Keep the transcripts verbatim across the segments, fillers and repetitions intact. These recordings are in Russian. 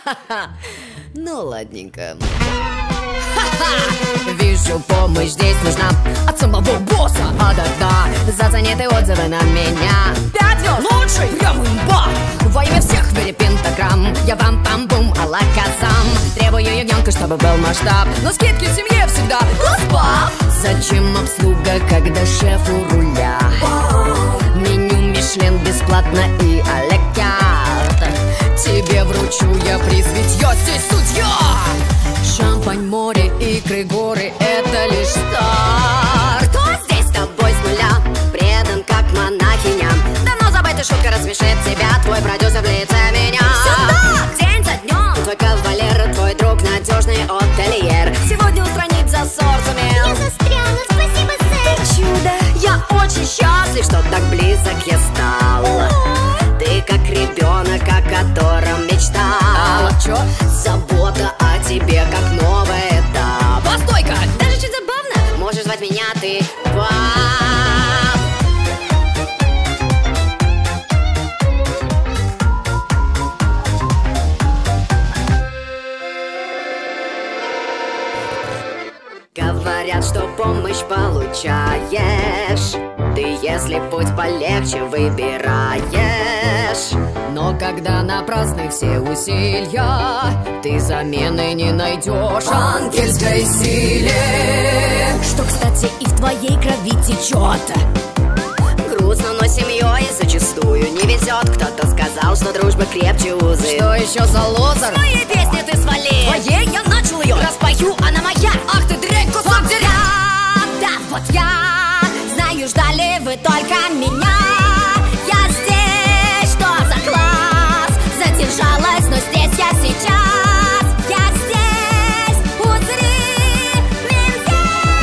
Ну, ладненько. Вижу, помощь здесь нужна от самого босса. А да-да, зацените отзывы на меня. Пять звезд, лучший, прям имба. Во имя всех в мире пентаграмм. Я вам пам-бум, алаказам. Требую ягненка, чтобы был масштаб. Но скидки в семье всегда распад. Зачем обслуга, когда шеф у руля? Меню Мишлен бесплатно и а-ля карт. Тебе вручу я приз, ведь я здесь судья. Шампань, море, икры, горы — это лишь старт. Кто здесь с тобой с нуля предан, как монахиня? Давно забытая шутка рассмешит тебя. Твой продюсер в лице меня. Сюда! День за днем твой кавалер, твой друг, надежный отельер. Сегодня устранить засор сумел. Я застряла, спасибо, сэр. Ты чудо, я очень счастлив, что так близок я стал. Ты как ребенок, о котором мечтал. А чё? Забота о тебе, как новый этап. Постой-ка, даже чуть забавно. Можешь звать меня ты пап. Говорят, что помощь получаешь ты, если путь полегче выбираешь. Но когда напрасны все усилия, ты замены не найдешь ангельской силе, что, кстати, и в твоей крови течет. Грустно, но семьей зачастую не везет. Кто-то сказал, что дружба крепче узы. Что еще за лозер? В моей песне ты свали. Твоей я начал ее, распою, она моя. Ах ты дрянь, кусок дерьма. Да, вот я знаю, ждали вы только меня. Я здесь, что за класс? Задержалась, но здесь я сейчас. Я здесь, узри меня.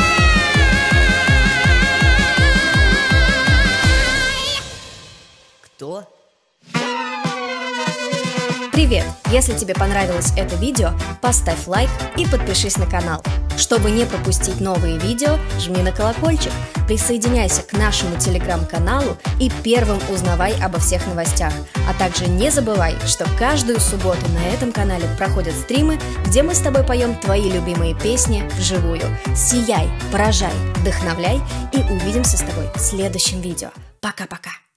Кто? Привет! Если тебе понравилось это видео, поставь лайк и подпишись на канал. Чтобы не пропустить новые видео, жми на колокольчик, присоединяйся к нашему телеграм-каналу и первым узнавай обо всех новостях. А также не забывай, что каждую субботу на этом канале проходят стримы, где мы с тобой поем твои любимые песни вживую. Сияй, поражай, вдохновляй и увидимся с тобой в следующем видео. Пока-пока!